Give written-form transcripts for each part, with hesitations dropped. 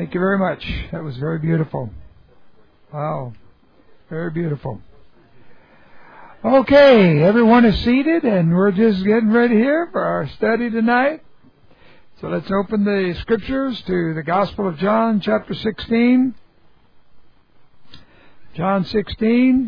Thank you very much. That was very beautiful. Wow. Very beautiful. Okay, everyone is seated, and we're just getting ready here for our study tonight. So let's open the Scriptures to the Gospel of John, chapter 16. John 16.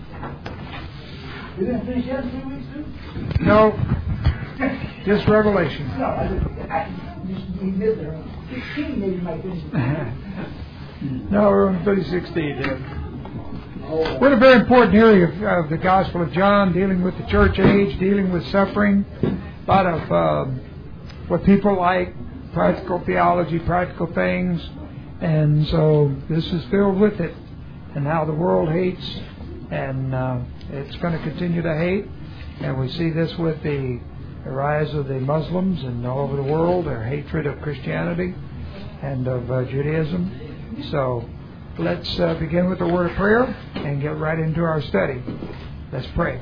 You didn't finish yet 3 weeks, too? No, just Revelation. You missed it. 16 maybe you might finish it. No, we're on 16. We're in a very important area of the Gospel of John, dealing with the church age, dealing with suffering, a lot of what people like, practical theology, practical things, and so this is filled with it, and how the world hates, and it's going to continue to hate, and we see this with the rise of the Muslims and all over the world, their hatred of Christianity and of Judaism. So let's begin with a word of prayer and get right into our study. Let's pray.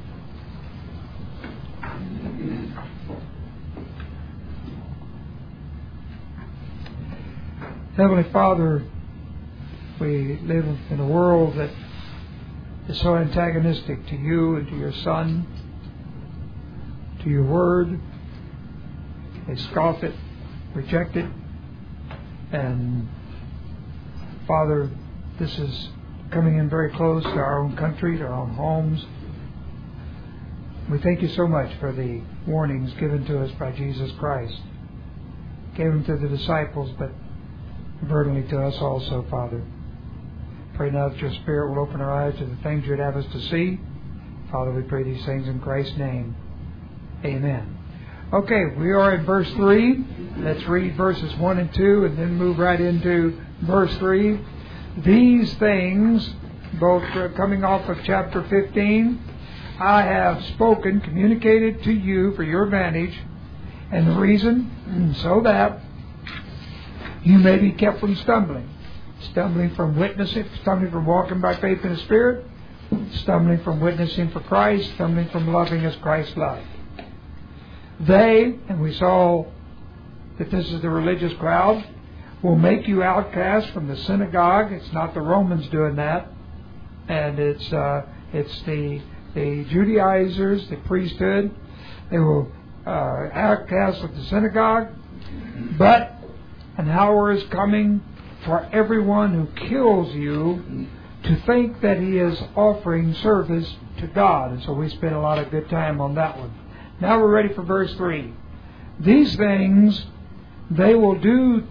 Heavenly Father, we live in a world that is so antagonistic to you and to your Son, to your Word. They scoff it, reject it, and Father, this is coming in very close to our own country, to our own homes. We thank you so much for the warnings given to us by Jesus Christ. Gave them to the disciples, but verdantly to us also, Father. Pray now that your Spirit will open our eyes to the things you'd have us to see. Father, we pray these things in Christ's name. Amen. Okay, we are in verse 3. Let's read verses 1 and 2 and then move right into verse 3. These things, both coming off of chapter 15, I have spoken, communicated to you for your advantage, and the reason, so that you may be kept from stumbling. Stumbling from witnessing, stumbling from walking by faith in the Spirit, stumbling from witnessing for Christ, stumbling from loving as Christ loved. They, and we saw that this is the religious crowd, will make you outcast from the synagogue. It's not the Romans doing that. And it's the Judaizers, the priesthood. They will outcast with the synagogue. But an hour is coming for everyone who kills you to think that he is offering service to God. And so we spent a lot of good time on that one. Now we're ready for verse 3. These things they will do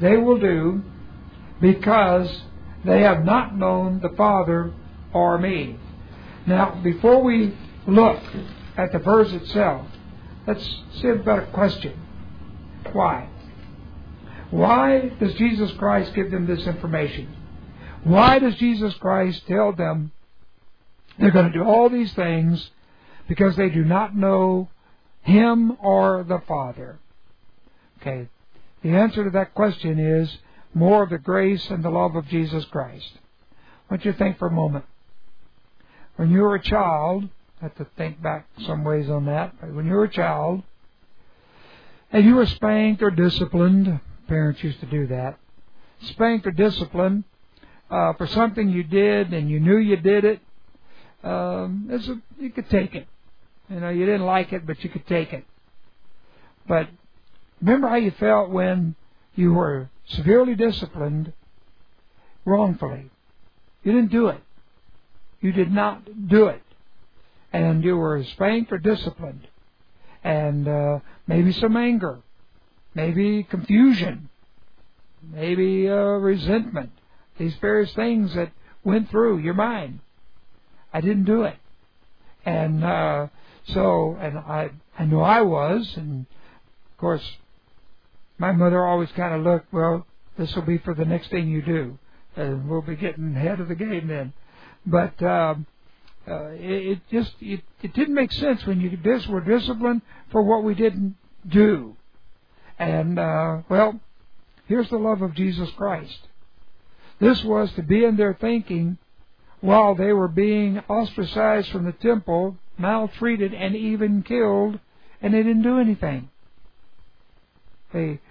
because they have not known the Father or me. Now, before we look at the verse itself, let's see about a question. Why? Why does Jesus Christ give them this information? Why does Jesus Christ tell them they're going to do all these things because they do not know Him or the Father? Okay. The answer to that question is more of the grace and the love of Jesus Christ. I want you to think for a moment. When you were a child, I have to think back some ways on that, but when you were a child and you were spanked or disciplined, parents used to do that, spanked or disciplined for something you did and you knew you did it, you could take it. You know, you didn't like it, but you could take it. But remember how you felt when you were severely disciplined wrongfully. You didn't do it. You did not do it. And you were spanked or disciplined. And maybe some anger. Maybe confusion. Maybe resentment. These various things that went through your mind. I didn't do it. And I know I was, and of course, my mother always kind of looked, well, this will be for the next thing you do, and we'll be getting ahead of the game then. But it didn't make sense when you were disciplined for what we didn't do. And well, here's the love of Jesus Christ. This was to be in their thinking while they were being ostracized from the temple, maltreated, and even killed, and they didn't do anything. They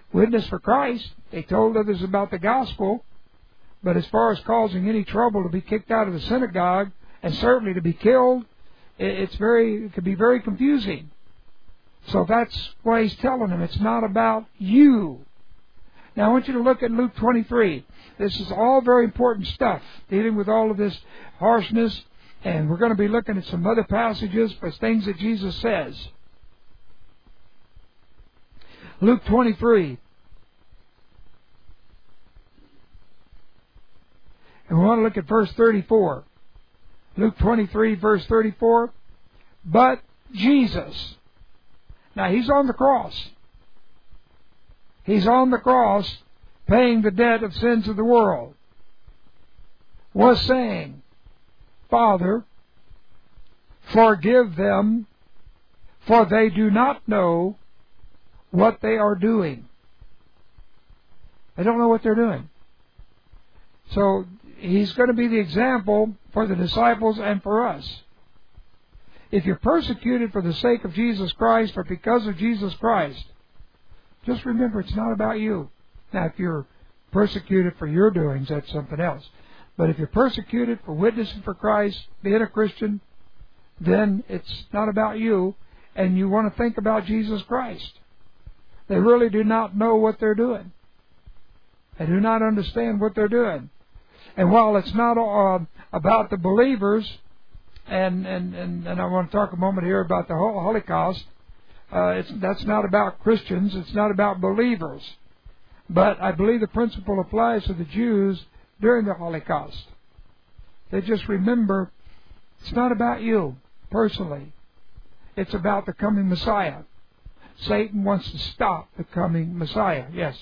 witness for Christ. They told others about the gospel. But as far as causing any trouble to be kicked out of the synagogue, and certainly to be killed, it could be very confusing. So that's why he's telling them it's not about you. Now I want you to look at Luke 23. This is all very important stuff, dealing with all of this harshness, and we're going to be looking at some other passages, but things that Jesus says. Luke 23. And we want to look at verse 34. Luke 23, verse 34. But Jesus. Now, He's on the cross. He's on the cross paying the debt of sins of the world. Was saying, Father, forgive them, for they do not know what they are doing. They don't know what they're doing. So, He's going to be the example for the disciples and for us. If you're persecuted for the sake of Jesus Christ or because of Jesus Christ, just remember it's not about you. Now, if you're persecuted for your doings, that's something else. But if you're persecuted for witnessing for Christ, being a Christian, then it's not about you, and you want to think about Jesus Christ. They really do not know what they're doing. They do not understand what they're doing. And while it's not about the believers, and I want to talk a moment here about the Holocaust, that's not about Christians, it's not about believers. But I believe the principle applies to the Jews during the Holocaust. They just remember, it's not about you personally. It's about the coming Messiah. Satan wants to stop the coming Messiah. Yes?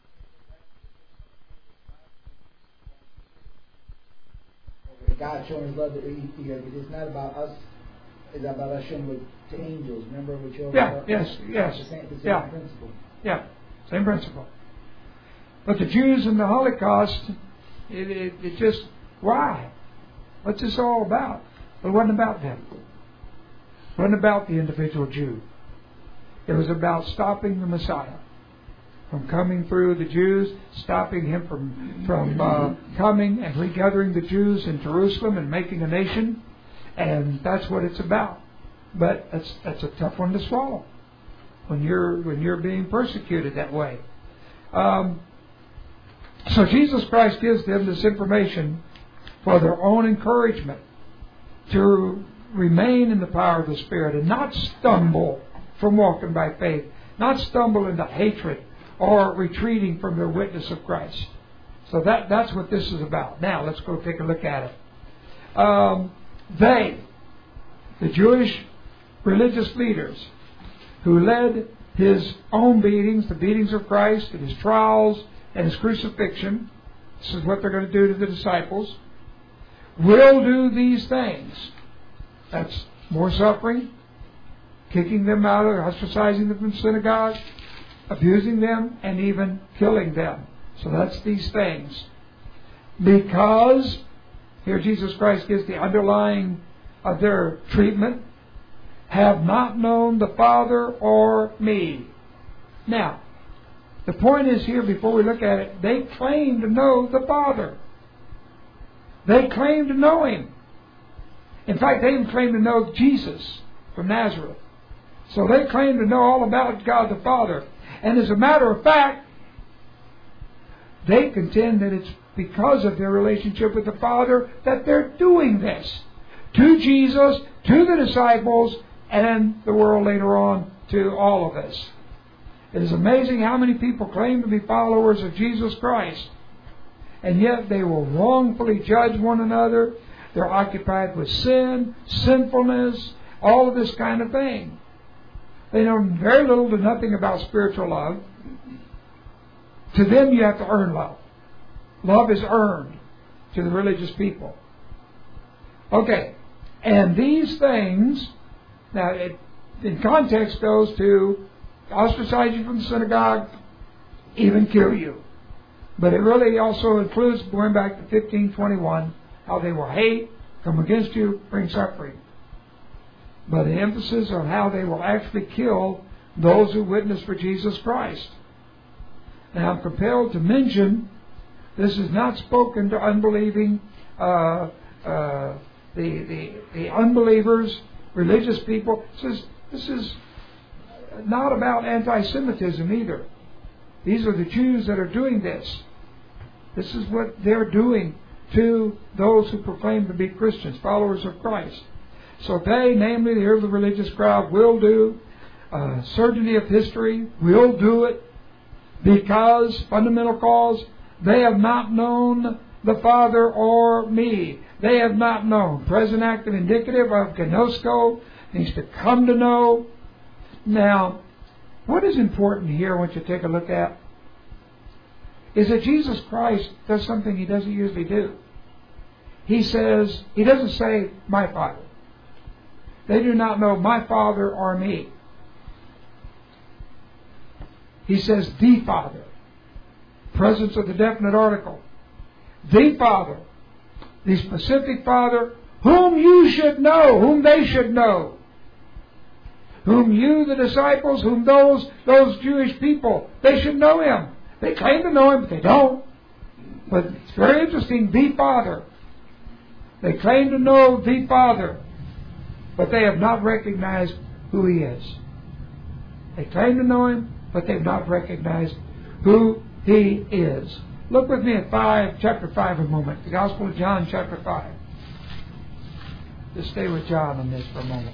God showing His love to it's not about us. It's about us showing it to angels. Remember what you yes. The same principle. Yeah, same principle. But the Jews in the Holocaust, it just, why? What's this all about? Well, it wasn't about them. It wasn't about the individual Jew. It was about stopping the Messiah from coming through the Jews, stopping Him from coming and regathering the Jews in Jerusalem and making a nation. And that's what it's about. But that's a tough one to swallow when you're being persecuted that way. So Jesus Christ gives them this information for their own encouragement to remain in the power of the Spirit and not stumble from walking by faith, not stumble into hatred or retreating from their witness of Christ. So that's what this is about. Now, let's go take a look at it. The Jewish religious leaders who led His own beatings, the beatings of Christ, and His trials, and His crucifixion, this is what they're going to do to the disciples, will do these things. That's more suffering, kicking them out, ostracizing them from synagogue, abusing them, and even killing them. So that's these things. Because, here Jesus Christ gives the underlying of their treatment, have not known the Father or me. Now, the point is here, before we look at it, they claim to know the Father. They claim to know Him. In fact, they even claim to know Jesus from Nazareth. So they claim to know all about God the Father. And as a matter of fact, they contend that it's because of their relationship with the Father that they're doing this. To Jesus, to the disciples, and the world later on, to all of us. It is amazing how many people claim to be followers of Jesus Christ, and yet they will wrongfully judge one another. They're occupied with sin, sinfulness, all of this kind of thing. They know very little to nothing about spiritual love. To them, you have to earn love. Love is earned to the religious people. Okay, and these things, now it, in context, goes to ostracize you from the synagogue, even kill you. But it really also includes, going back to 15:21, how they will hate, come against you, bring suffering. But the emphasis on how they will actually kill those who witness for Jesus Christ. Now I'm compelled to mention this is not spoken to unbelieving, the unbelievers, religious people. This is not about anti-Semitism either. These are the Jews that are doing this. This is what they're doing to those who proclaim to be Christians, followers of Christ. So they, namely the religious crowd, will do, certainty of history, will do it because, fundamental cause, they have not known the Father or me. They have not known. Present active indicative of gnosko, means to come to know. Now, what is important here, I want you to take a look at, is that Jesus Christ does something He doesn't usually do. He says, He doesn't say, my Father. They do not know my Father or me. He says, the Father. Presence of the definite article. The Father. The specific Father, whom you should know, whom they should know. Whom you, the disciples, whom those Jewish people, they should know Him. They claim to know Him, but they don't. But it's very interesting, the Father. They claim to know the Father, but they have not recognized who He is. They claim to know Him, but they have not recognized who He is. Look with me at chapter 5 a moment. The Gospel of John, chapter 5. Just stay with John on this for a moment.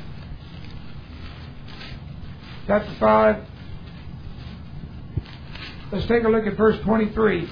Chapter 5. Let's take a look at verse 23.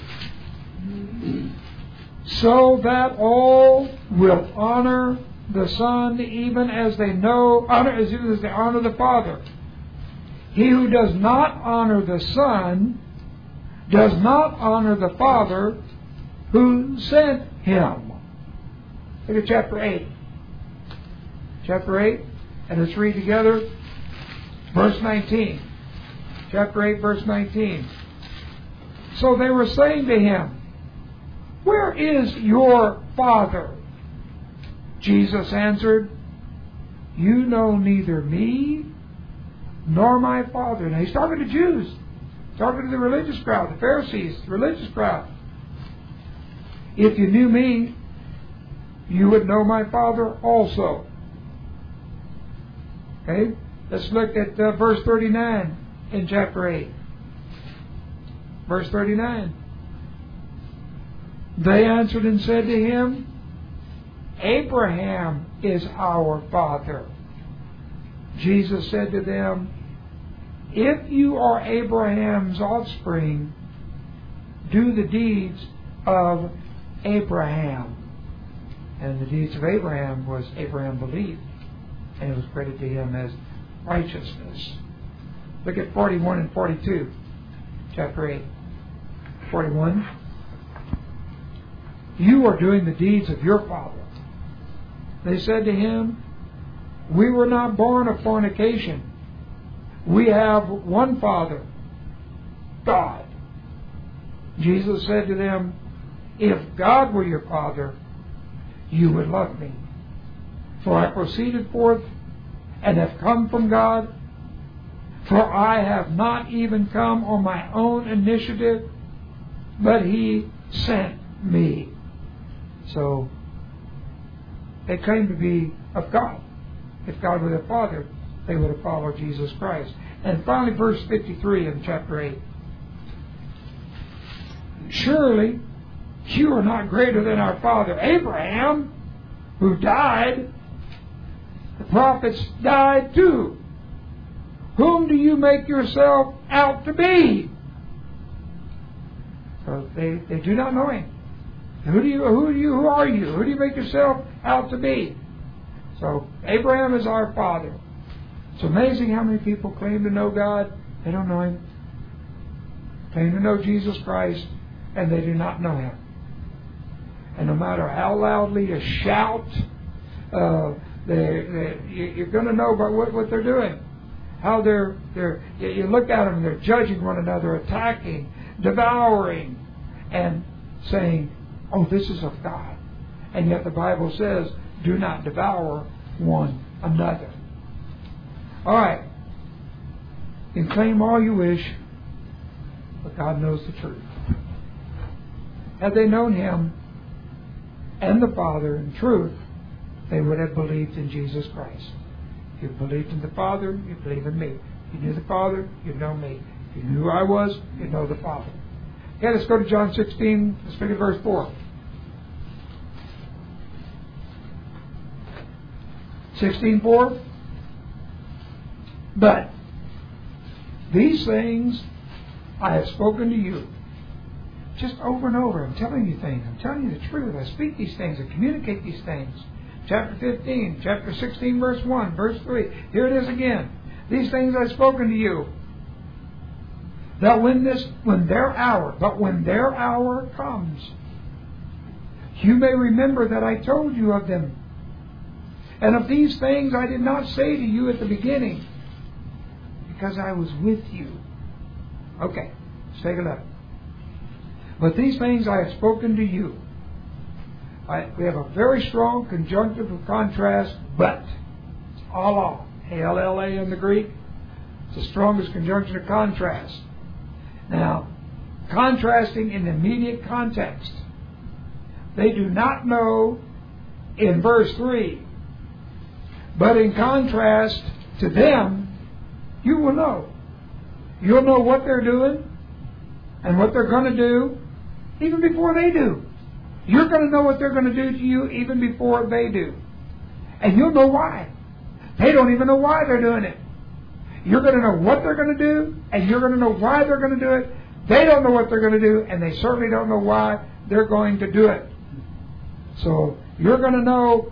So that all will honor the Son even as they honor the Father. He who does not honor the Son does not honor the Father who sent Him. Look at chapter 8. Chapter 8, and let's read together verse 19. Chapter 8, verse 19. So they were saying to Him, where is your Father? Jesus answered, you know neither me nor my Father. Now He's talking to Jews. He's talking to the religious crowd, the Pharisees, the religious crowd. If you knew me, you would know my Father also. Okay? Let's look at verse 39 in chapter 8. Verse 39. They answered and said to Him, Abraham is our father. Jesus said to them, if you are Abraham's offspring, do the deeds of Abraham. And the deeds of Abraham was Abraham believed, and it was credited to him as righteousness. Look at 41 and 42, chapter 8. 41. You are doing the deeds of your father. They said to Him, we were not born of fornication. We have one Father, God. Jesus said to them, if God were your Father, you would love me. For I proceeded forth and have come from God. For I have not even come on my own initiative, but He sent me. So, they claim to be of God. If God were their Father, they would have followed Jesus Christ. And finally, verse 53 in chapter 8. Surely, you are not greater than our father Abraham, who died. The prophets died too. Whom do you make yourself out to be? So they do not know Him. Who are you? Who do you make yourself out to be? So Abraham is our father. It's amazing how many people claim to know God. They don't know Him. Claim to know Jesus Christ, and they do not know Him. And no matter how loudly you shout, you're going to know by what they're doing. How you look at them, they're judging one another, attacking, devouring, and saying, oh, this is of God. And yet the Bible says, do not devour one another. All right. You can claim all you wish, but God knows the truth. Had they known Him and the Father in truth, they would have believed in Jesus Christ. If you believed in the Father, you believe in me. If you knew the Father, you know me. If you knew who I was, you know the Father. Okay, let's go to John 16. Let's look at verse 4. 16:4. But these things I have spoken to you. Just over and over, I'm telling you things. I'm telling you the truth. I speak these things. I communicate these things. Chapter 15, chapter 16, verse 1, verse 3. Here it is again. These things I've spoken to you. That when their hour comes, you may remember that I told you of them. And of these things I did not say to you at the beginning, because I was with you. Okay, let's take a look. But these things I have spoken to you. We have a very strong conjunctive of contrast, but. It's alla, A-L-L-A in the Greek. It's the strongest conjunction of contrast. Now, contrasting in the immediate context. They do not know in verse 3. But in contrast to them, you will know. You'll know what they're doing and what they're going to do even before they do. You're going to know what they're going to do to you even before they do. And you'll know why. They don't even know why they're doing it. You're going to know what they're going to do, and you're going to know why they're going to do it. They don't know what they're going to do, and they certainly don't know why they're going to do it. So you're going to know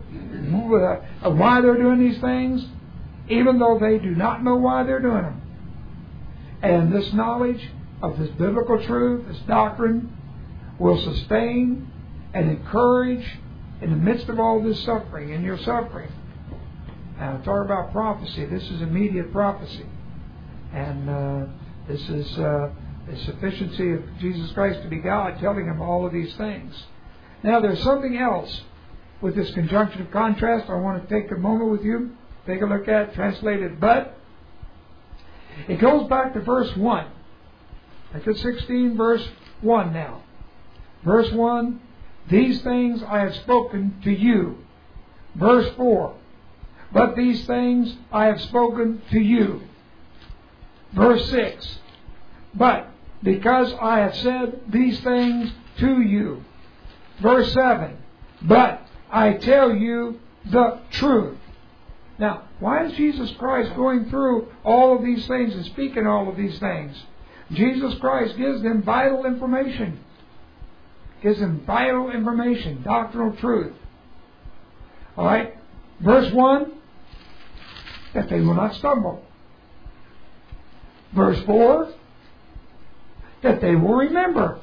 why they're doing these things, even though they do not know why they're doing them. And this knowledge of this biblical truth, this doctrine, will sustain and encourage in the midst of all this suffering, in your suffering. Now, talk about prophecy. This is immediate prophecy. And this is the sufficiency of Jesus Christ to be God, telling him all of these things. Now, there's something else with this conjunction of contrast I want to take a moment with you. Take a look at, translated, but. It goes back to verse 1. Look at 16, verse 1 now. Verse 1, these things I have spoken to you. Verse 4, but these things I have spoken to you. Verse 6, but because I have said these things to you. Verse 7, but I tell you the truth. Now, why is Jesus Christ going through all of these things and speaking all of these things? Jesus Christ gives them vital information. Gives them vital information, doctrinal truth. All right? Verse 1, that they will not stumble. Verse 4, that they will remember.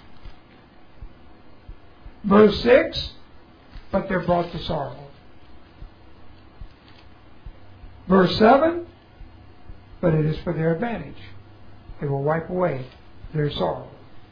Verse 6, but they're brought to sorrow. Verse 7, but it is for their advantage. It will wipe away their sorrow.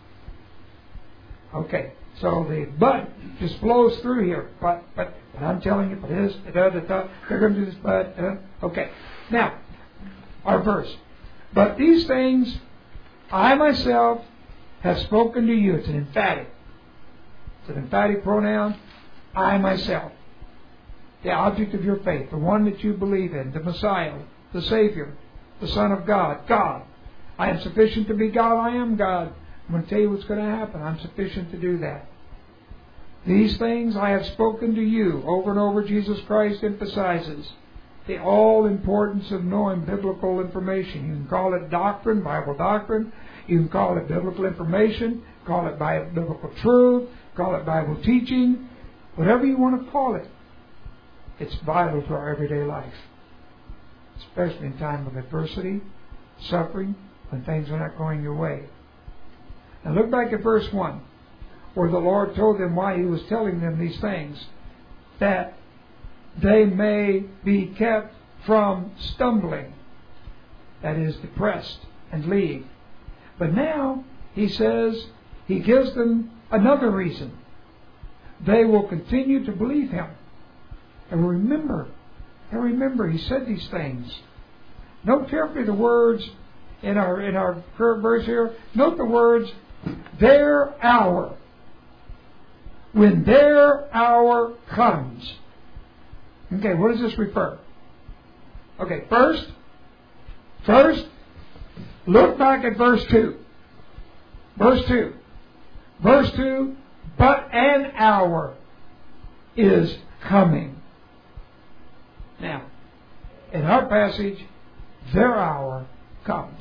Okay, so the but just flows through here. But I'm telling you, they're going to do this, but. Okay, now, our verse. But these things I myself have spoken to you. It's an emphatic. It's an emphatic pronoun. I myself. The object of your faith, the one that you believe in, the Messiah, the Savior, the Son of God, God. I am sufficient to be God, I am God. I'm going to tell you what's going to happen. I'm sufficient to do that. These things I have spoken to you. Over and over, Jesus Christ emphasizes the all-importance of knowing biblical information. You can call it doctrine, Bible doctrine. You can call it biblical information, call it biblical truth, call it Bible teaching, whatever you want to call it. It's vital to our everyday life, especially in time of adversity, suffering, when things are not going your way. Now look back at verse 1, where the Lord told them why He was telling them these things, that they may be kept from stumbling, that is, depressed and leave. But now He says, He gives them another reason. They will continue to believe Him. And remember, He said these things. Note carefully the words, in our current verse here, note the words, their hour. When their hour comes. Okay, what does this refer? Okay, first, look back at verse 2. Verse 2. Verse 2, but an hour is coming. Now, in our passage, their hour comes.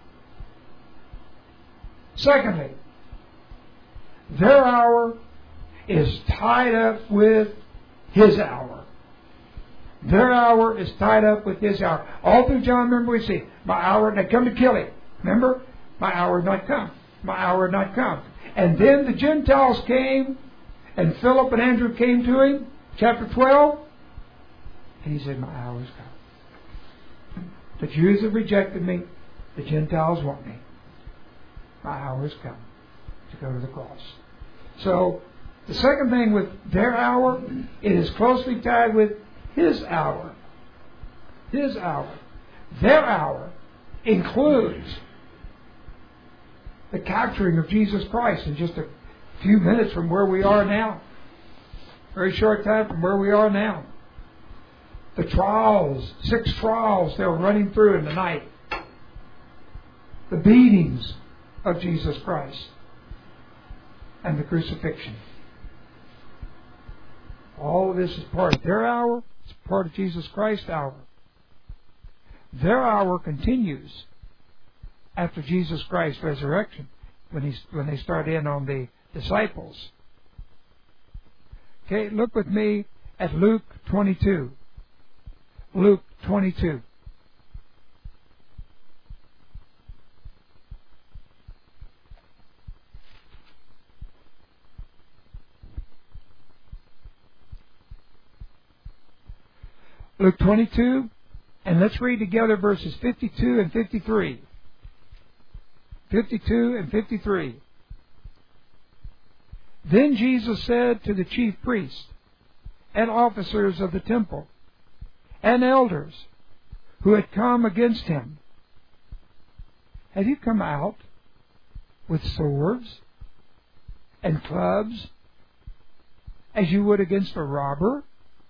Secondly, their hour is tied up with His hour. Their hour is tied up with His hour. All through John, remember we see, my hour, they come to kill Him. Remember? My hour had not come. My hour had not come. And then the Gentiles came, and Philip and Andrew came to Him, chapter 12, and He said, my hour has come. The Jews have rejected me. The Gentiles want me. My hour has come to go to the cross. So, the second thing with their hour, it is closely tied with His hour. His hour. Their hour includes the capturing of Jesus Christ in just a few minutes from where we are now. Very short time from where we are now. The trials, 6 trials they were running through in the night. The beatings of Jesus Christ. And the crucifixion. All of this is part of their hour. It's part of Jesus Christ's hour. Their hour continues after Jesus Christ's resurrection, when they start in on the disciples. Okay, look with me at Luke 22. Luke 22. Luke 22, and let's read together verses 52 and 53. 52 and 53. Then Jesus said to the chief priests and officers of the temple and elders who had come against Him, have you come out with swords and clubs as you would against a robber?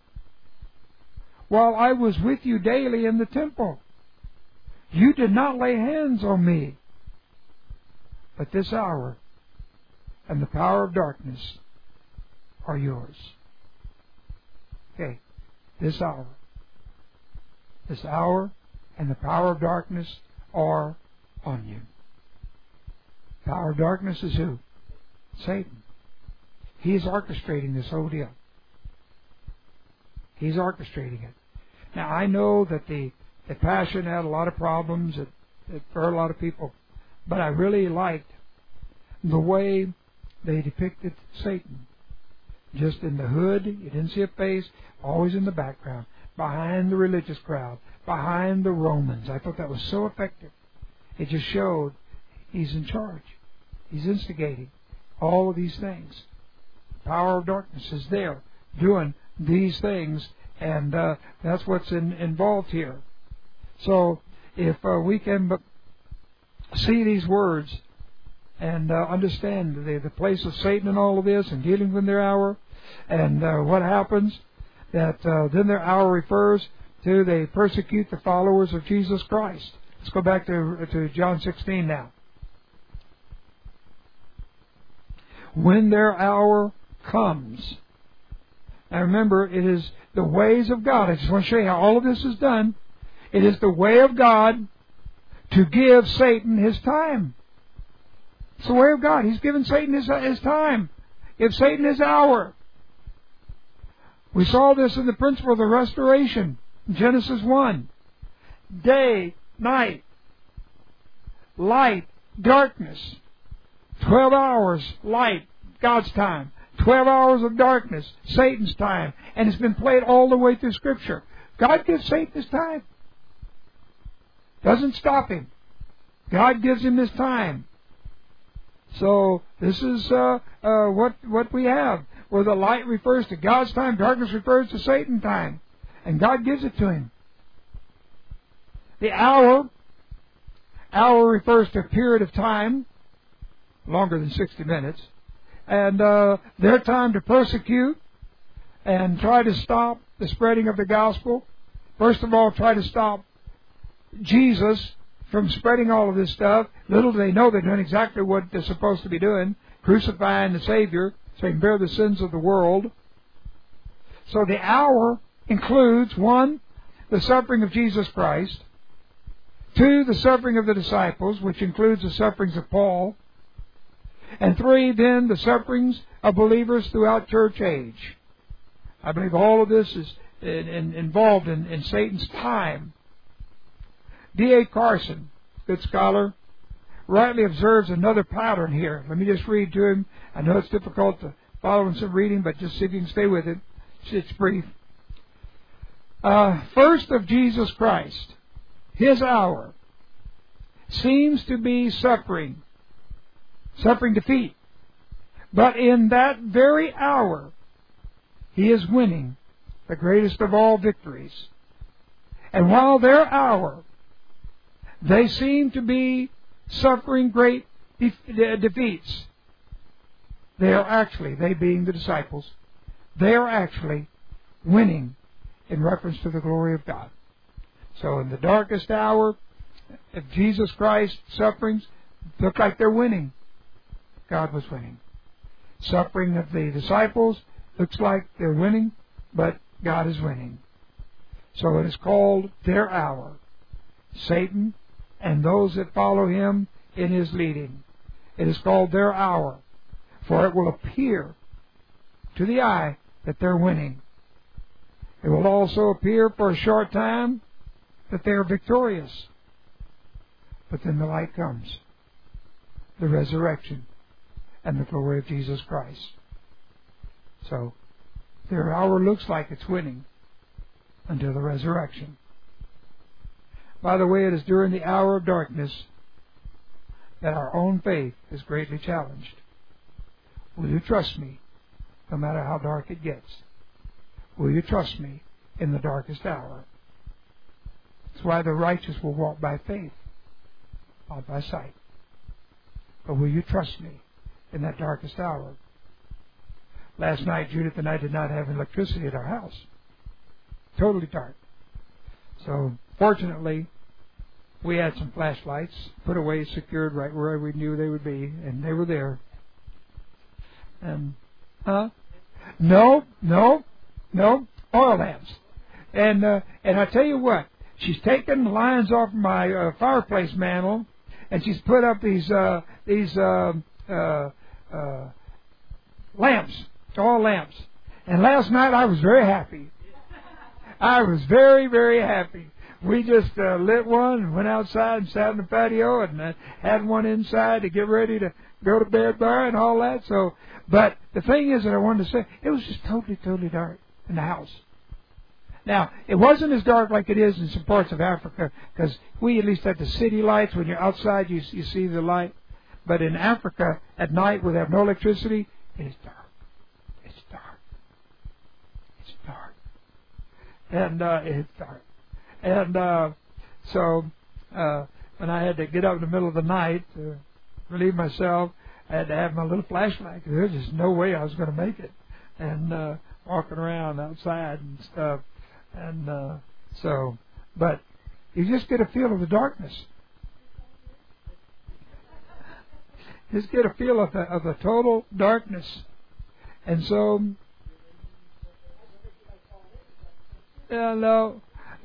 While I was with you daily in the temple, you did not lay hands on me. But this hour and the power of darkness are yours. Okay, this hour and the power of darkness are on you. Power of darkness is who? Satan. He is orchestrating this whole deal. He's orchestrating it. Now, I know that the Passion had a lot of problems for a lot of people, but I really liked the way they depicted Satan. Just in the hood, you didn't see a face, always in the background, behind the religious crowd, behind the Romans. I thought that was so effective. It just showed He's in charge. He's instigating all of these things. The power of darkness is there, doing these things, and that's what's involved here. So, if we can see these words and understand the place of Satan in all of this, and dealing with their hour, and what happens, that then their hour refers to they persecute the followers of Jesus Christ. Let's go back to John 16 now. When their hour comes. Now remember, it is the ways of God. I just want to show you how all of this is done. It is the way of God to give Satan his time. It's the way of God. He's given Satan his time. Give Satan his hour. We saw this in the principle of the restoration. Genesis 1. Day, night, light, darkness. 12 hours, light, God's time. 12 hours of darkness, Satan's time. And it's been played all the way through Scripture. God gives Satan his time. Doesn't stop him. God gives him his time. So this is what we have. Where the light refers to God's time, darkness refers to Satan's time. And God gives it to him. The hour Hour refers to a period of time, longer than 60 minutes. And their time to persecute and try to stop the spreading of the gospel. First of all, try to stop Jesus from spreading all of this stuff. Little do they know they're doing exactly what they're supposed to be doing, crucifying the Savior so he can bear the sins of the world. So the hour includes, 1, the suffering of Jesus Christ, 2, the suffering of the disciples, which includes the sufferings of Paul, and 3, then the sufferings of believers throughout church age. I believe all of this is involved in Satan's time. D.A. Carson, good scholar, rightly observes another pattern here. Let me just read to him. I know it's difficult to follow in some reading, but just see if you can stay with it. It's brief. First of Jesus Christ, His hour seems to be suffering defeat. But in that very hour, He is winning the greatest of all victories. And while their hour, they seem to be suffering great defeats, they are actually, they being the disciples, they are actually winning in reference to the glory of God. So in the darkest hour of Jesus Christ's sufferings, look like they're winning. God was winning. Suffering of the disciples looks like they're winning, but God is winning. So it is called their hour. Satan and those that follow him in his leading. It is called their hour, for it will appear to the eye that they're winning. It will also appear for a short time that they are victorious. But then the light comes, the resurrection, and the glory of Jesus Christ. So, their hour looks like it's winning until the resurrection. By the way, it is during the hour of darkness that our own faith is greatly challenged. Will you trust me no matter how dark it gets? Will you trust me in the darkest hour? That's why the righteous will walk by faith, not by sight. But will you trust me in that darkest hour? Last night, Judith and I did not have electricity at our house. Totally dark. So, fortunately, we had some flashlights put away, secured right where we knew they would be, and they were there. And, No, oil lamps. And I tell you what, she's taken the lines off my fireplace mantle, and she's put up these lamps, oil lamps. And last night I was very happy. I was very, very happy. We just lit one and went outside and sat in the patio and had one inside to get ready to go to bed by and all that. So, but the thing is that I wanted to say, it was just totally dark in the house. Now, it wasn't as dark like it is in some parts of Africa, because we at least had the city lights. When you're outside, you see the light. But in Africa, at night, where they have no electricity, it is dark. It's dark. It's dark. And it's dark. And so when I had to get up in the middle of the night to relieve myself, I had to have my little flashlight, because there's just no way I was going to make it. And walking around outside and stuff. And but you just get a feel of the darkness. Just get a feel of the total darkness. And so, no.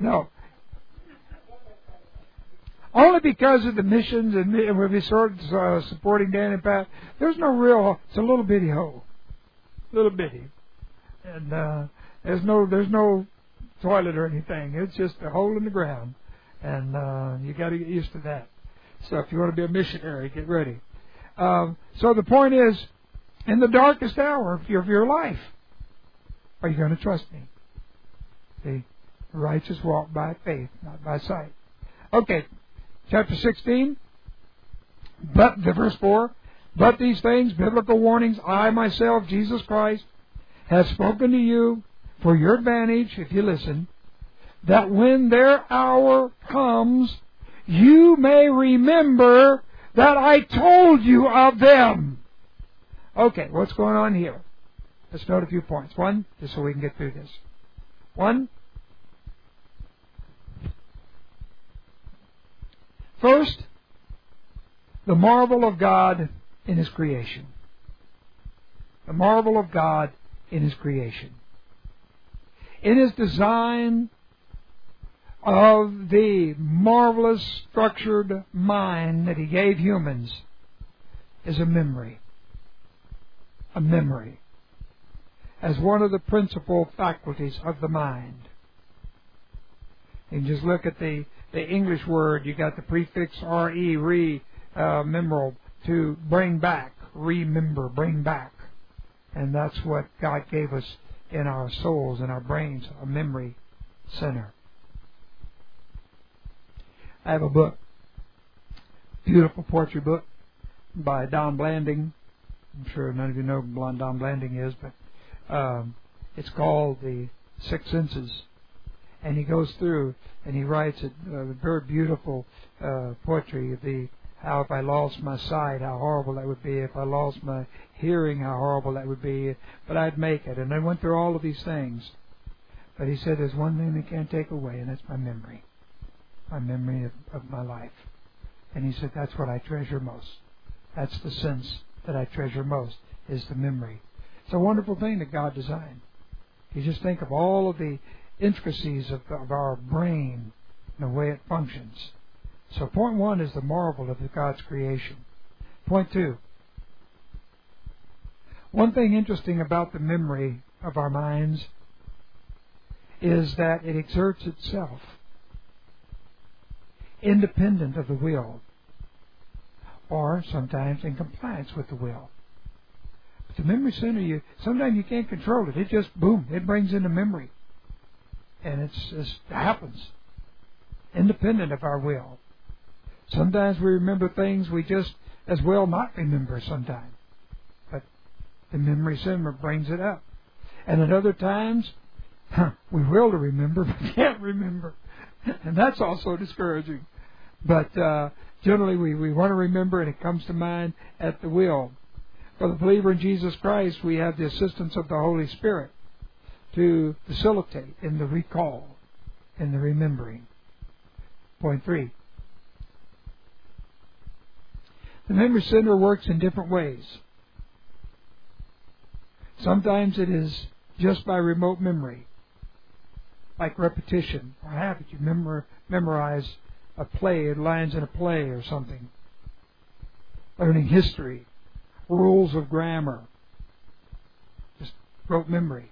Only because of the missions and we'll be sort of supporting Dan and Pat. There's no real. It's a little bitty hole, little bitty, and there's no toilet or anything. It's just a hole in the ground, and you got to get used to that. So if you want to be a missionary, get ready. So the point is, in the darkest hour of your life, are you going to trust me? See, the righteous walk by faith, not by sight. Okay, chapter 16. But the verse 4. But these things, biblical warnings, I myself, Jesus Christ, have spoken to you for your advantage, if you listen, that when their hour comes, you may remember that I told you of them. Okay, what's going on here? Let's note a few points. One, just so we can get through this. One, first, the marvel of God in His creation. The marvel of God in His creation. In His design of the marvelous structured mind that He gave humans is a memory. A memory. As one of the principal faculties of the mind. You can just look at the English word. You got the prefix re, memorable, to bring back, remember, bring back. And that's what God gave us in our souls, in our brains, a memory center. I have a book, beautiful poetry book by Don Blanding. I'm sure none of you know who Don Blanding is, but it's called The Six Senses. And he goes through and he writes very beautiful poetry. How if I lost my sight, how horrible that would be. If I lost my hearing, how horrible that would be. But I'd make it. And I went through all of these things. But he said there's one thing they can't take away, and that's my memory. My memory of my life. And he said that's what I treasure most. That's the sense that I treasure most, is the memory. It's a wonderful thing that God designed. You just think of all of the intricacies of our brain and the way it functions. So point one is the marvel of God's creation. Point two. One thing interesting about the memory of our minds is that it exerts itself independent of the will, or sometimes in compliance with the will. But the memory center, sometimes you can't control it. It just, boom, it brings in the memory. And it happens, independent of our will. Sometimes we remember things we just as well not remember sometimes. But the memory center brings it up. And at other times, we will to remember, but can't remember. And that's also discouraging. But generally we want to remember, and it comes to mind at the will. For the believer in Jesus Christ, we have the assistance of the Holy Spirit to facilitate in the recall, in the remembering. Point three. The memory center works in different ways. Sometimes it is just by remote memory, like repetition or habit. You memorize a play, lines in a play or something. Learning history, rules of grammar, just rote memory.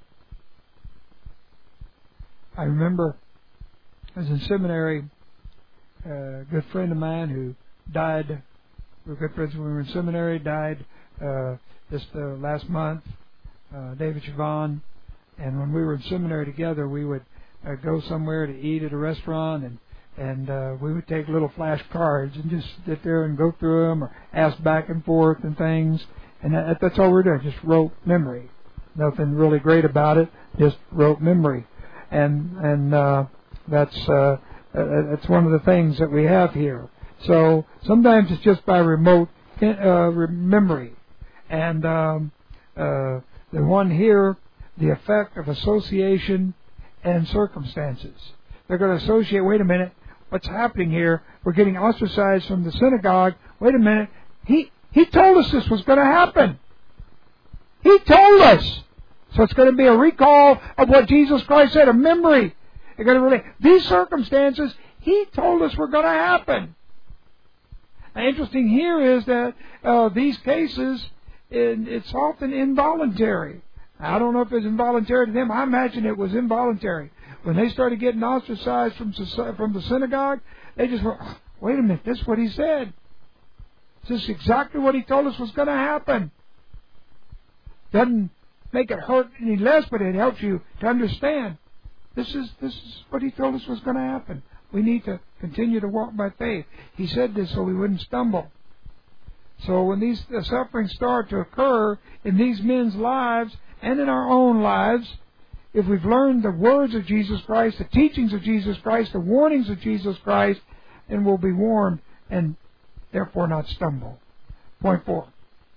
I remember I was in seminary, a good friend of mine who died. We were good friends when we were in seminary, died just last month, David Chavon. And when we were in seminary together, we would go somewhere to eat at a restaurant, and we would take little flashcards and just sit there and go through them or ask back and forth and things. And that's all we're doing, just rote memory. Nothing really great about it, just rote memory. And that's one of the things that we have here. So sometimes it's just by remote memory. And the one here, the effect of association and circumstances. They're going to associate, wait a minute, what's happening here? We're getting ostracized from the synagogue. Wait a minute, he told us this was going to happen. He told us. So it's going to be a recall of what Jesus Christ said, a memory. They're going to relate. These circumstances, He told us were going to happen. Now, interesting here is that these cases, it's often involuntary. I don't know if it's involuntary to them. I imagine it was involuntary. When they started getting ostracized from the synagogue, they just went, wait a minute, this is what he said. This is exactly what he told us was going to happen. Doesn't make it hurt any less, but it helps you to understand. This is what he told us was going to happen. We need to continue to walk by faith. He said this so we wouldn't stumble. So when these sufferings start to occur in these men's lives and in our own lives, if we've learned the words of Jesus Christ, the teachings of Jesus Christ, the warnings of Jesus Christ, and will be warned and therefore not stumble. Point 4.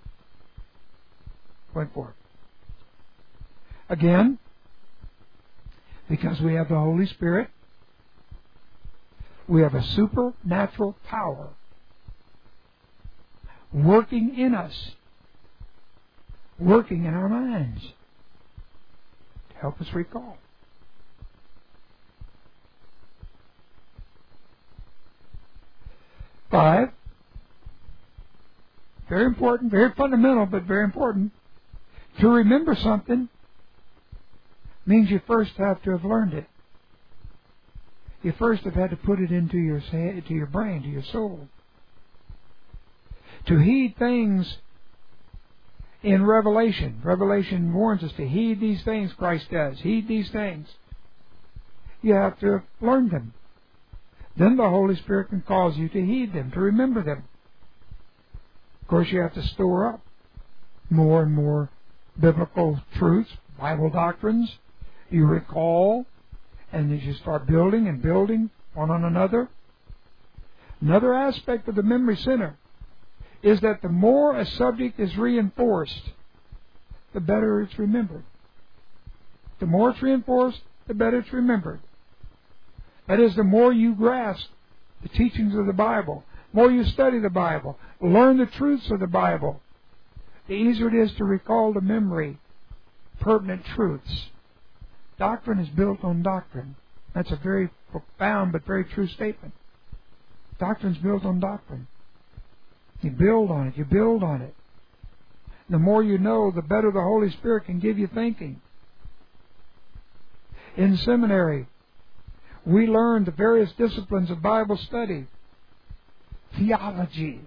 Point 4. Again, because we have the Holy Spirit, we have a supernatural power working in us, working in our minds to help us recall. Five, very important, very fundamental, but very important. To remember something means you first have to have learned it. You first have had to put it into your brain, to your soul. To heed things in Revelation. Revelation warns us to heed these things, Christ does. Heed these things. You have to have learned them. Then the Holy Spirit can cause you to heed them, to remember them. Of course, you have to store up more and more biblical truths, Bible doctrines. You recall, and as you start building and building one on another. Another aspect of the memory center is that the more a subject is reinforced, the better it's remembered. The more it's reinforced, the better it's remembered. That is, the more you grasp the teachings of the Bible, the more you study the Bible, learn the truths of the Bible, the easier it is to recall to memory pertinent truths. Doctrine is built on doctrine. That's a very profound but very true statement. Doctrine is built on doctrine. You build on it. You build on it. The more you know, the better the Holy Spirit can give you thinking. In seminary, we learn the various disciplines of Bible study. Theology.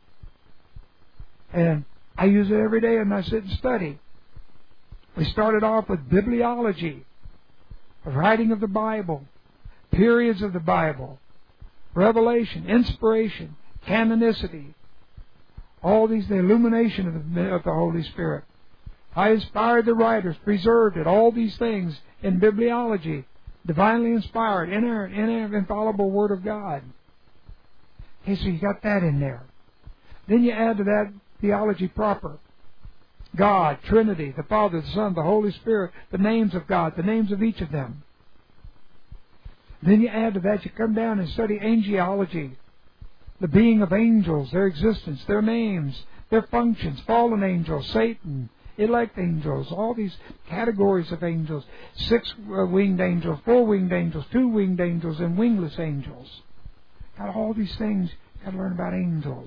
And I use it every day when I sit and study. We started off with bibliology, the writing of the Bible, periods of the Bible, revelation, inspiration, canonicity, all these, the illumination of the Holy Spirit. I inspired the writers, preserved it, all these things in bibliology, divinely inspired, inerrant, infallible Word of God. Okay, so you got that in there. Then you add to that theology proper. God, Trinity, the Father, the Son, the Holy Spirit, the names of God, the names of each of them. Then you add to that, you come down and study angelology, the being of angels, their existence, their names, their functions, fallen angels, Satan, elect angels, all these categories of angels, 6-winged angels, 4-winged angels, 2-winged angels, and wingless angels. Got all these things, got to learn about angels.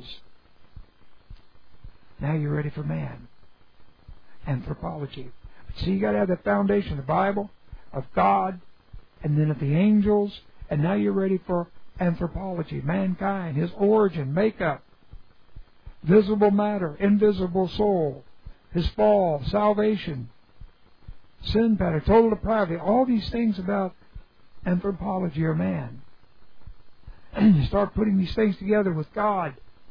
Now you're ready for man. Anthropology. But see, you got to have the foundation of the Bible, of God, and then of the angels, and now you're ready for anthropology, mankind, his origin, makeup, visible matter, invisible soul, his fall, salvation, sin pattern, total depravity, all these things about anthropology or man. And you start putting these things together with God.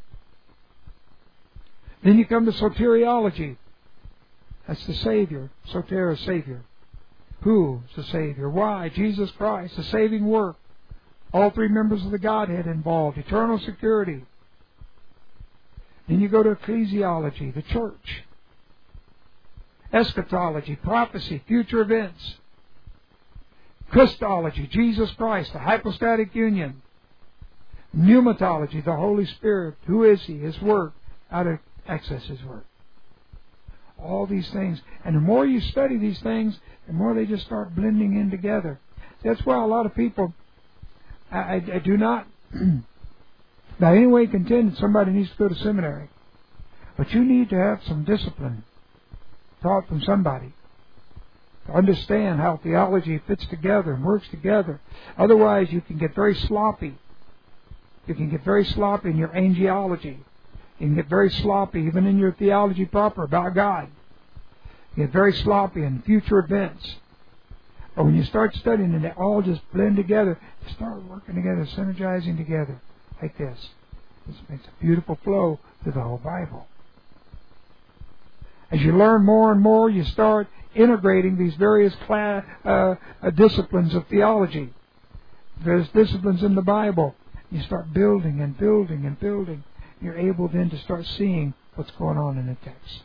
Then you come to soteriology. That's the Savior. Soter, Savior. Who is the Savior? Why? Jesus Christ, the saving work. All three members of the Godhead involved. Eternal security. Then you go to ecclesiology, the church. Eschatology, prophecy, future events. Christology, Jesus Christ, the hypostatic union. Pneumatology, the Holy Spirit. Who is He? His work. How to access His work. All these things. And the more you study these things, the more they just start blending in together. That's why a lot of people, I do not by any way contend that somebody needs to go to seminary. But you need to have some discipline taught from somebody to understand how theology fits together and works together. Otherwise, you can get very sloppy. You can get very sloppy in your angelology. You can get very sloppy even in your theology proper about God. You get very sloppy in future events. But when you start studying and they all just blend together, they start working together, synergizing together like this. This makes a beautiful flow to the whole Bible. As you learn more and more, you start integrating these various disciplines of theology. There's disciplines in the Bible. You start building and building and building. You're able then to start seeing what's going on in the text.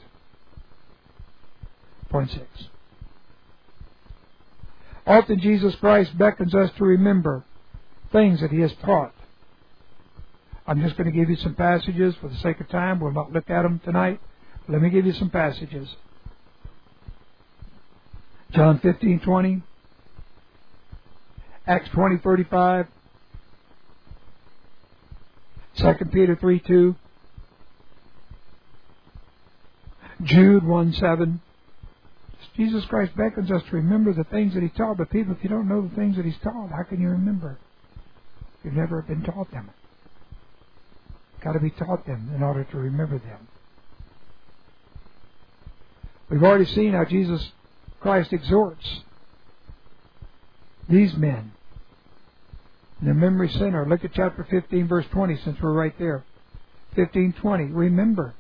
Point 6. Often Jesus Christ beckons us to remember things that He has taught. I'm just going to give you some passages for the sake of time. We'll not look at them tonight. Let me give you some passages. John 15:20, Acts 20:35, 2 Peter 3:2, Jude 1:7. Jesus Christ beckons us to remember the things that He taught. But people, if you don't know the things that He's taught, how can you remember? You've never been taught them. You've got to be taught them in order to remember them. We've already seen how Jesus Christ exhorts these men in the memory center. Look at chapter 15, verse 20, since we're right there. 15:20. Remember.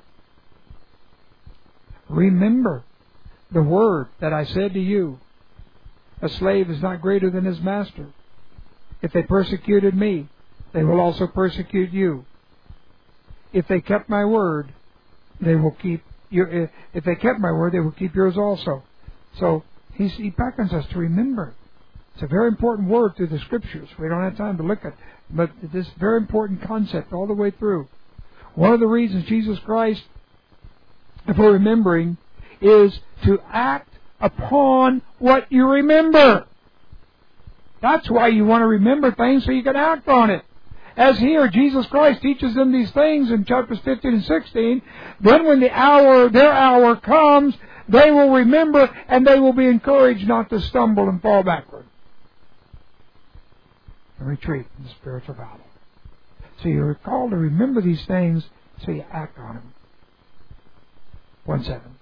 Remember the word that I said to you. A slave is not greater than his master. If they persecuted me, they will also persecute you. If they kept my word, they will keep your. If they kept my word, they will keep yours also. So he beckons us to remember. It's a very important word through the Scriptures. We don't have time to look at it, but this very important concept all the way through. One of the reasons Jesus Christ, if we're remembering, is to act upon what you remember. That's why you want to remember things, so you can act on it. As here, Jesus Christ teaches them these things in chapters 15 and 16. Then when their hour comes, they will remember and they will be encouraged not to stumble and fall backward and retreat in the spiritual battle. So you're called to remember these things so you act on them. 1:7.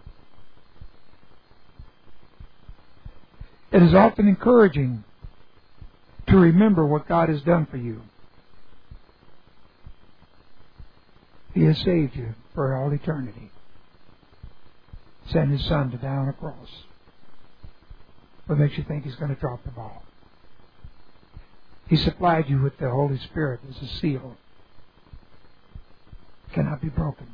It is often encouraging to remember what God has done for you. He has saved you for all eternity. Sent His Son to die on a cross. What makes you think He's going to drop the ball? He supplied you with the Holy Spirit as a seal. It cannot be broken.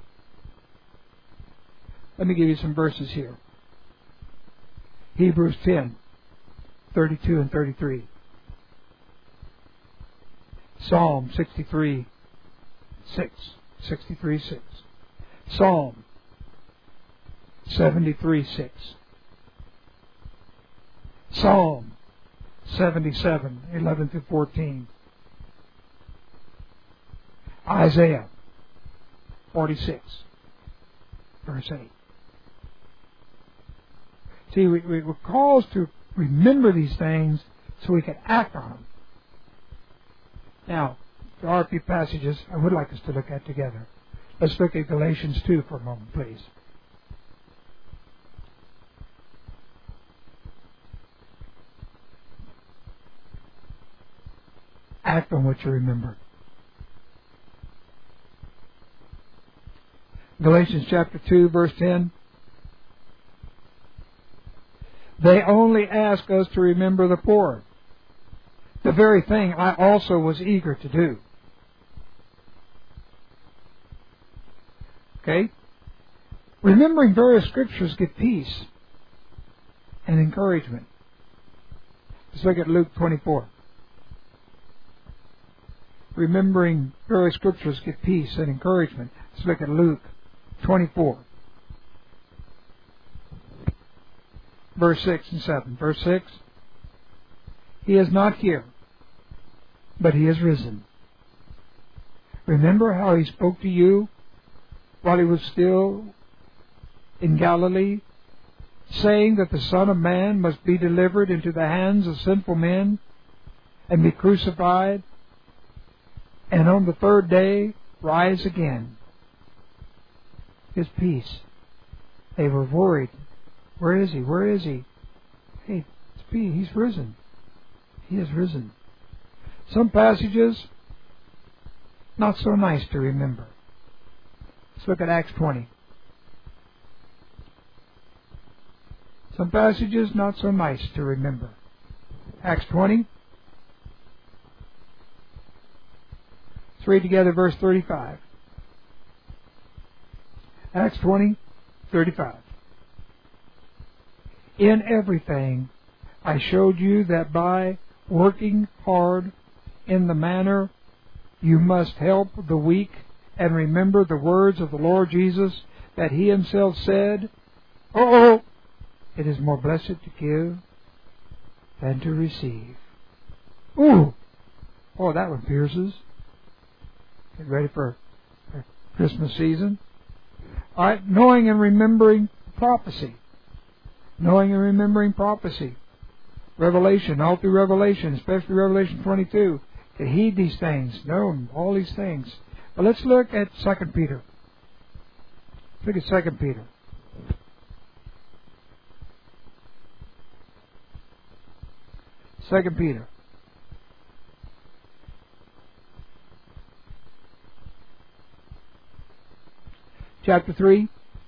Let me give you some verses here. Hebrews 10, 32 and 33. Psalm 63, 6. 63, 6. Psalm 73, 6. Psalm 77, 11 through 14. Isaiah 46, verse 8. See, we're called to remember these things so we can act on them. Now, there are a few passages I would like us to look at together. Let's look at Galatians 2 for a moment, please. Act on what you remember. Galatians chapter 2, verse 10. They only ask us to remember the poor, the very thing I also was eager to do. Okay? Remembering various scriptures give peace and encouragement. Let's look at Luke 24. Remembering various scriptures give peace and encouragement. Let's look at Luke 24. Verse 6 and 7. Verse 6. He is not here, but He is risen. Remember how He spoke to you while He was still in Galilee, saying that the Son of Man must be delivered into the hands of sinful men and be crucified, and on the third day rise again. His peace. They were worried. Where is He? Where is He? Hey, it's peace. He's risen. He is risen. Some passages, not so nice to remember. Let's look at Acts 20. Some passages, not so nice to remember. Acts 20. Let's read together verse 35. Acts 20:35. In everything I showed you that by working hard in the manner you must help the weak and remember the words of the Lord Jesus that He Himself said, it is more blessed to give than to receive. Ooh! Oh, that one pierces. Get ready for Christmas season. All right, knowing and remembering prophecy. Knowing and remembering prophecy. Revelation, all through Revelation, especially Revelation 22. To heed these things, know all these things. But let's look at 2 Peter. Look at 2 Peter. Second Peter. Chapter 3,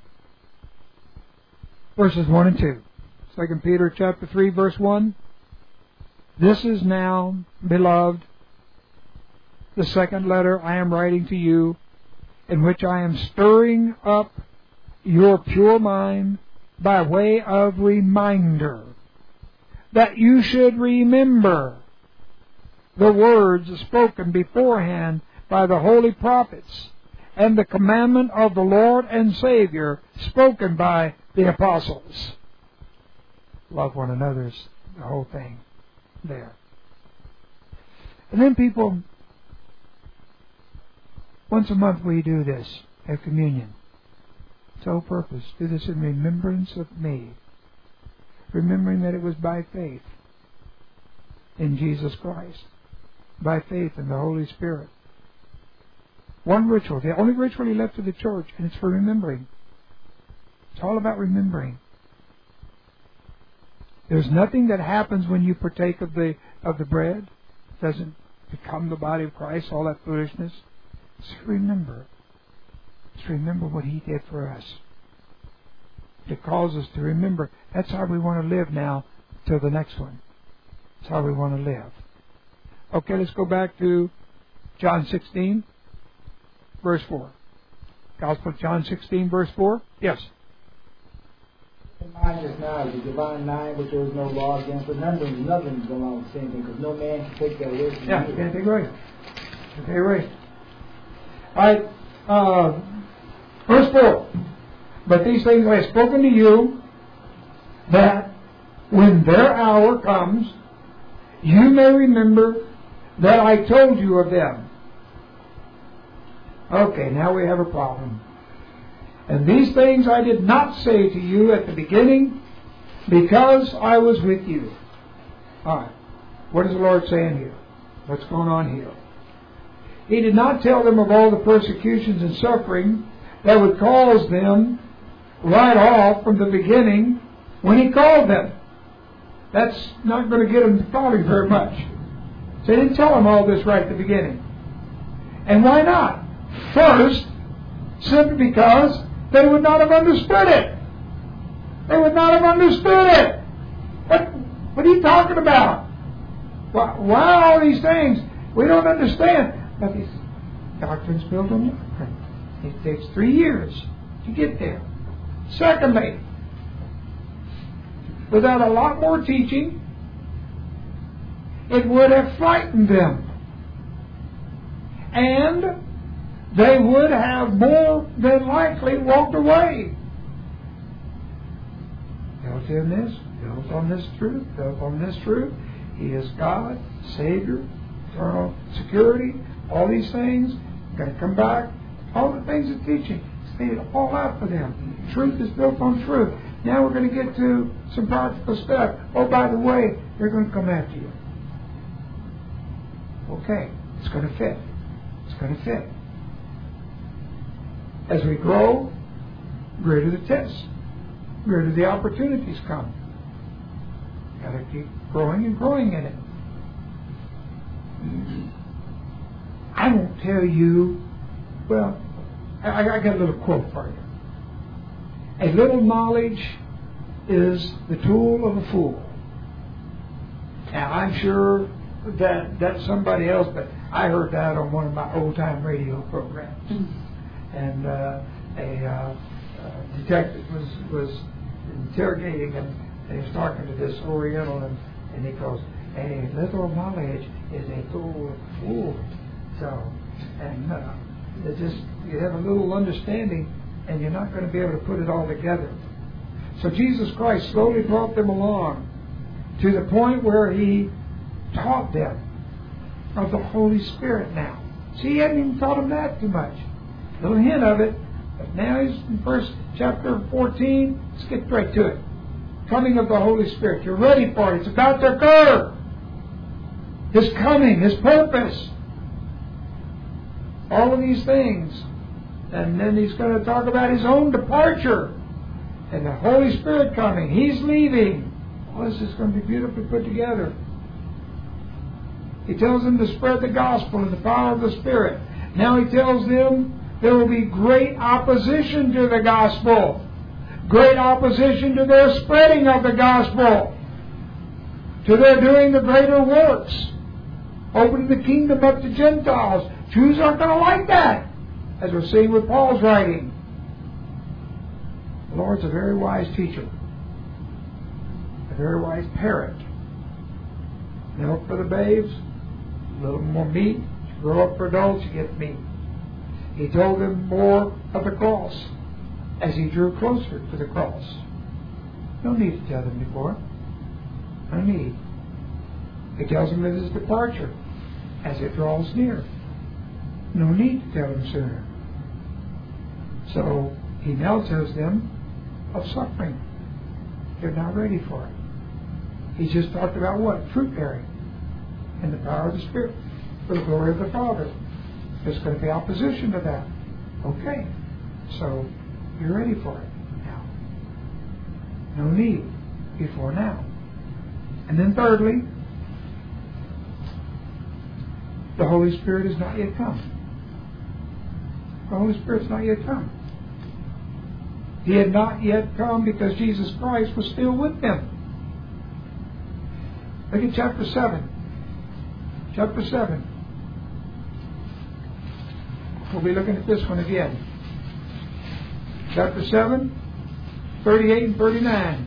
verses 1 and 2. 2 Peter chapter 3, verse 1. This is now, beloved, the second letter I am writing to you, in which I am stirring up your pure mind by way of reminder, that you should remember the words spoken beforehand by the holy prophets, and the commandment of the Lord and Savior spoken by the apostles. Love one another's the whole thing there. And then people, once a month we do this, have communion. Sole purpose, do this in remembrance of me. Remembering that it was by faith in Jesus Christ, by faith in the Holy Spirit. One ritual, the only ritual He left to the church, and it's for remembering. It's all about remembering. There's nothing that happens when you partake of the bread. It doesn't become the body of Christ, all that foolishness. It's to remember. It's to remember what He did for us. It calls us to remember. That's how we want to live now till the next one. That's how we want to live. Okay, let's go back to John 16. Verse 4. Gospel of John 16, verse 4. Yes. In mind just now, the divine nine, which there is no law against, remembering nothing go along with the same thing, because no man can take that away from you. Yeah, you can't take away. You can't take away. All right. Verse 4. But these things I have spoken to you, that when their hour comes, you may remember that I told you of them. Okay, now we have a problem. And these things I did not say to you at the beginning, because I was with you. All right. What is the Lord saying here? What's going on here? He did not tell them of all the persecutions and suffering that would cause them right off from the beginning when He called them. That's not going to get them probably very much. So He didn't tell them all this right at the beginning. And why not? First, simply because they would not have understood it. They would not have understood it. What are you talking about? Why all these things? We don't understand. But these doctrines built on doctrine. It takes 3 years to get there. Secondly, without a lot more teaching, it would have frightened them. And they would have more than likely walked away. Built in this, built on this truth, built on this truth. He is God, Savior, eternal security, all these things. Going to come back. All the things of teaching. It's made it all out for them. Truth is built on truth. Now we're going to get to some practical stuff. Oh, by the way, they're going to come after you. Okay, it's going to fit. It's going to fit. As we grow, greater the tests, greater the opportunities come. You've got to keep growing and growing in it. I won't tell you, well, I got a little quote for you. A little knowledge is the tool of a fool. Now, I'm sure that's somebody else, but I heard that on one of my old-time radio programs. And a detective was interrogating him, and he was talking to this Oriental, and he goes, "A little knowledge is a tool of fool." So, and it just, you have a little understanding, and you're not going to be able to put it all together. So Jesus Christ slowly brought them along to the point where He taught them of the Holy Spirit now. See, He hadn't even taught them that too much. A little hint of it, but now He's in first chapter 14. Let's get right to it. Coming of the Holy Spirit. You're ready for it. It's about to occur. His coming, His purpose. All of these things. And then He's going to talk about His own departure. And the Holy Spirit coming. He's leaving. All this is going to be beautifully put together. He tells them to spread the gospel in the power of the Spirit. Now He tells them there will be great opposition to the gospel. Great opposition to their spreading of the gospel. To their doing the greater works. Opening the kingdom up to Gentiles. Jews aren't going to like that. As we're seeing with Paul's writing. The Lord's a very wise teacher. A very wise parent. Milk for the babes. A little more meat. You grow up for adults, you get meat. He told them more of the cross as He drew closer to the cross. No need to tell them before. No need. He tells them of His departure as it draws near. No need to tell them sooner. So He now tells them of suffering. They're not ready for it. He just talked about what? Fruit bearing. And the power of the Spirit. For the glory of the Father. There's going to be opposition to that. Okay. So you're ready for it now. No need before now. And then thirdly, the Holy Spirit has not yet come. The Holy Spirit's not yet come. He had not yet come because Jesus Christ was still with them. Look at chapter 7. Chapter 7. We'll be looking at this one again. Chapter 7, 38 and 39.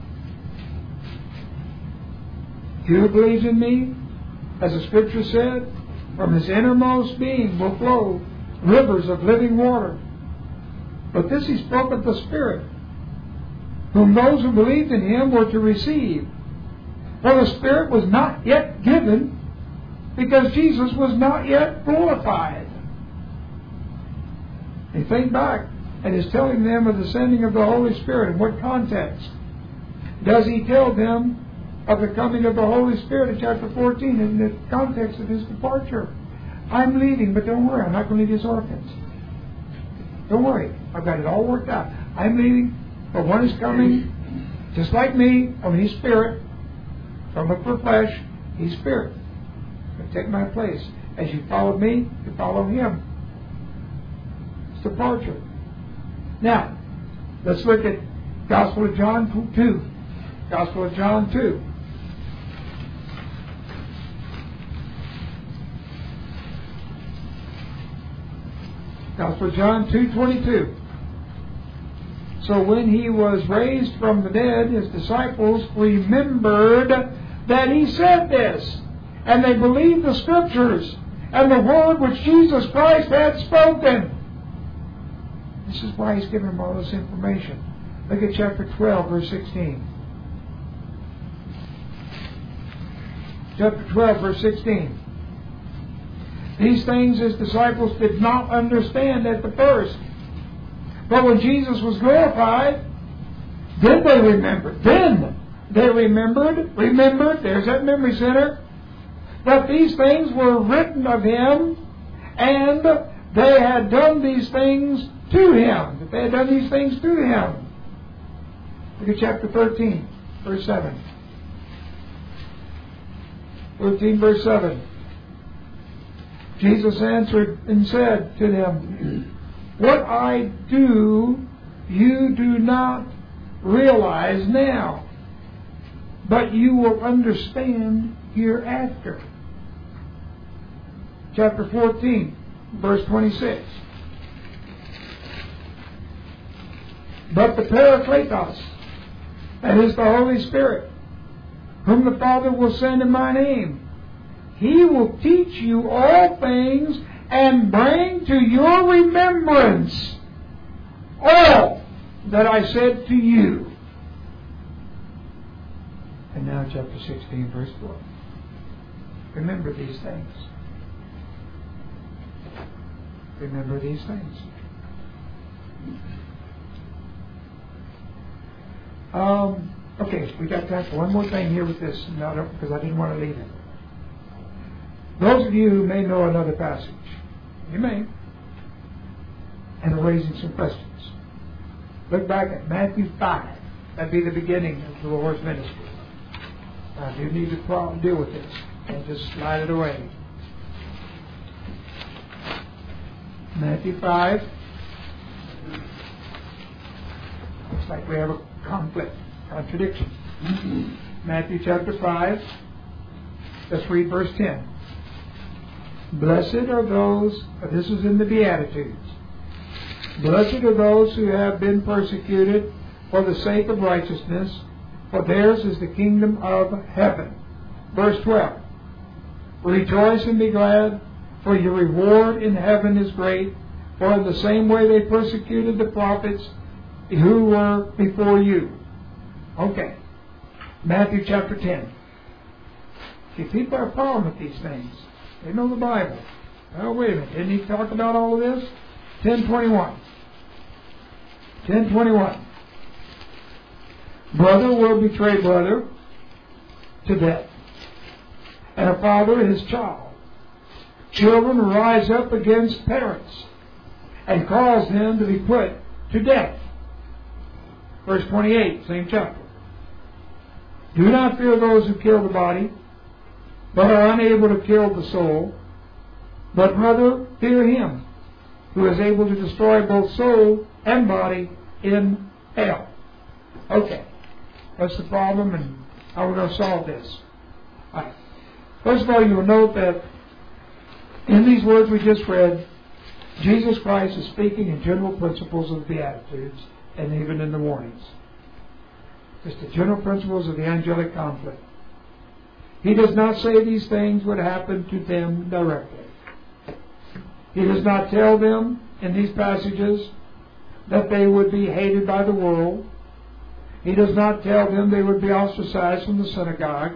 He who believes in me, as the Scripture said, from his innermost being will flow rivers of living water. But this He spoke of the Spirit, whom those who believed in Him were to receive. For the Spirit was not yet given, because Jesus was not yet glorified. And think back, and is telling them of the sending of the Holy Spirit. In what context? Does He tell them of the coming of the Holy Spirit in chapter 14 in the context of His departure? I'm leaving, but don't worry, I'm not going to leave His orphans. Don't worry, I've got it all worked out. I'm leaving, but one is coming, just like me, only He's Spirit. Don't look for flesh, He's Spirit. He'll take my place. As you followed me, you follow Him. It's departure. Now, let's look at Gospel of John 2. Gospel of John 2. Gospel of John 2:22. So when He was raised from the dead, His disciples remembered that He said this, and they believed the Scriptures and the word which Jesus Christ had spoken. This is why He's given them all this information. Look at chapter 12, verse 16. Chapter 12, verse 16. These things His disciples did not understand at the first. But when Jesus was glorified, then they remembered. Then they remembered, there's that memory center, that these things were written of Him, and they had done these things to Him. That they had done these things to Him. Look at chapter 13, verse 7. 13, verse 7. Jesus answered and said to them, what I do, you do not realize now, but you will understand hereafter. chapter 14, verse 26. But the Parakletos, that is the Holy Spirit, whom the Father will send in my name, He will teach you all things and bring to your remembrance all that I said to you. And now chapter 16, verse 4. Remember these things. Remember these things. Okay, we got time for one more thing here with this, because I didn't want to leave it. Those of you who may know another passage, you may, and are raising some questions. Look back at Matthew 5. That'd be the beginning of the Lord's ministry. Now, you need to deal with this and just slide it away. Matthew 5. Looks like we have a contradiction. Matthew chapter 5. Let's read verse 10. Blessed are those, this is in the Beatitudes, blessed are those who have been persecuted for the sake of righteousness, for theirs is the kingdom of heaven. Verse 12. Rejoice and be glad, for your reward in heaven is great, for in the same way they persecuted the prophets who were before you. Okay. Matthew chapter 10. See, people have a problem with these things. They know the Bible. Oh, wait a minute. Didn't he talk about all of this? 10:21. 10:21. Brother will betray brother to death, and a father his child. Children rise up against parents and cause them to be put to death. Verse 28, same chapter. Do not fear those who kill the body, but are unable to kill the soul, but rather fear Him who is able to destroy both soul and body in hell. Okay, that's the problem, and how we're going to solve this. All right. First of all, you'll note that in these words we just read, Jesus Christ is speaking in general principles of the Beatitudes and even in the warnings. Just the general principles of the angelic conflict. He does not say these things would happen to them directly. He does not tell them in these passages that they would be hated by the world. He does not tell them they would be ostracized from the synagogue.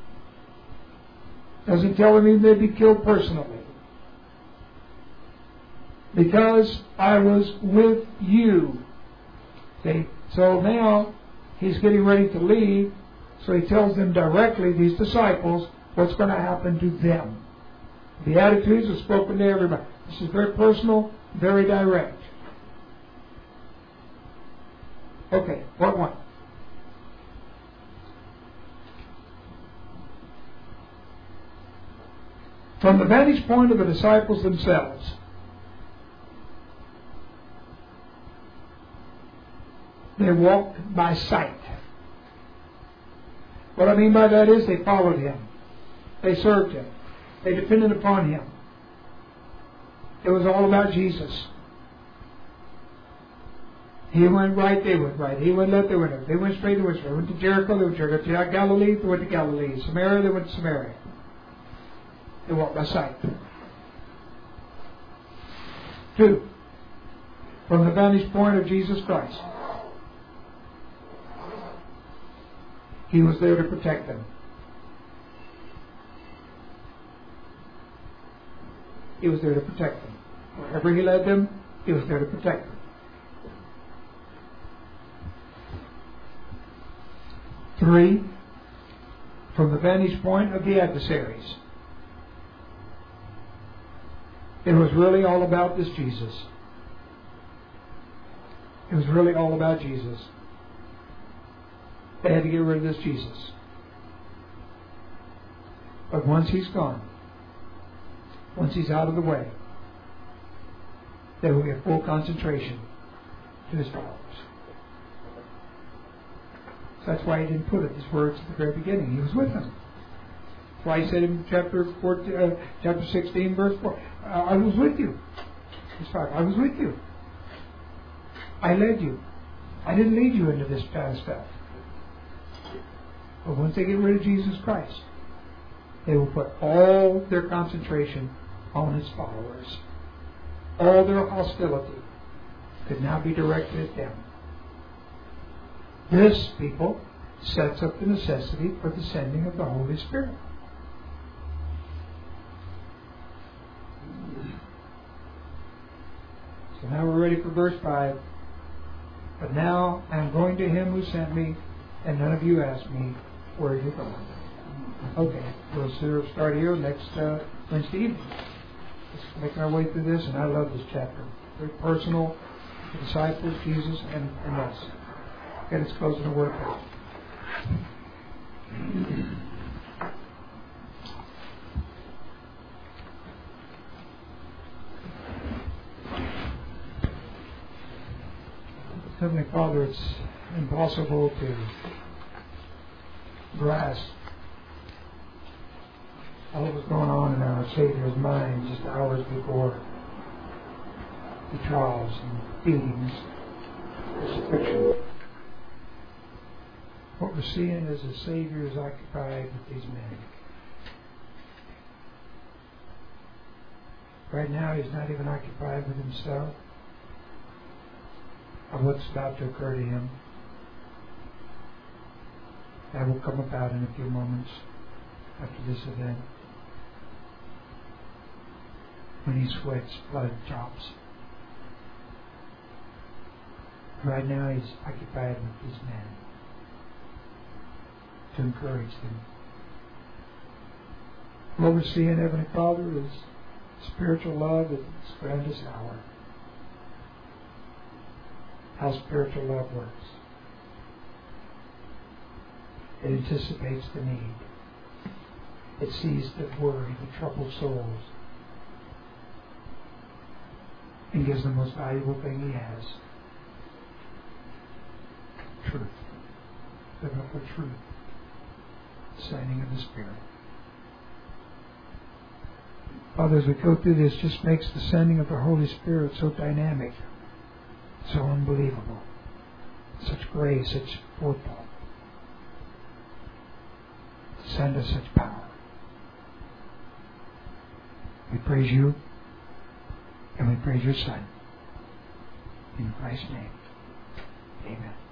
Doesn't tell them even they'd be killed personally. Because I was with you. See? So now He's getting ready to leave. So He tells them directly, these disciples, what's going to happen to them. The Beatitudes are spoken to everybody. This is very personal, very direct. Okay, what one? From the vantage point of the disciples themselves, they walked by sight. What I mean by that is they followed Him. They served Him. They depended upon Him. It was all about Jesus. He went right, they went right. He went left, they went left. They went straight, they went straight. They went to Jericho, they went to Jericho. To Galilee, they went to Galilee. Samaria, they went to Samaria. They walked by sight. 2. From the vantage point of Jesus Christ, He was there to protect them. He was there to protect them. Wherever He led them, He was there to protect them. 3. From the vantage point of the adversaries, it was really all about this Jesus. It was really all about Jesus. They had to get rid of this Jesus. But once He's gone, once He's out of the way, there will be a full concentration to His followers. So that's why He didn't put it, His words at the very beginning. He was with them. why he said in chapter 16, verse 4, I was with you. Verse 5, I was with you. I led you. I didn't lead you into this bad stuff. But once they get rid of Jesus Christ, they will put all their concentration on His followers. All their hostility could now be directed at them. This, people, sets up the necessity for the sending of the Holy Spirit. So now we're ready for verse 5. But now I am going to Him who sent me, and none of you ask me, where are you going? Okay, we'll start here next Wednesday evening. Just making our way through this, and I love this chapter. Very personal, the disciples, Jesus, and us. Okay, let's close in a word of prayer. Heavenly Father, it's impossible to grasp all that was going on in our Savior's mind just hours before the trials and beatings, crucifixion. What we're seeing is the Savior is occupied with these men. Right now, He's not even occupied with Himself or what's about to occur to Him. That will come about in a few moments after this event. When He sweats, blood drops. Right now, He's occupied with these men to encourage them. What we're seeing, Heavenly Father, is spiritual love at its grandest hour. How spiritual love works. It anticipates the need. It sees the worry, the troubled souls, and gives the most valuable thing He has. Truth. Biblical truth. The sending of the Spirit. Father, as we go through this, just makes the sending of the Holy Spirit so dynamic, so unbelievable. Such grace, such forethought. To send us such power. We praise You, and we praise Your Son. In Christ's name, amen.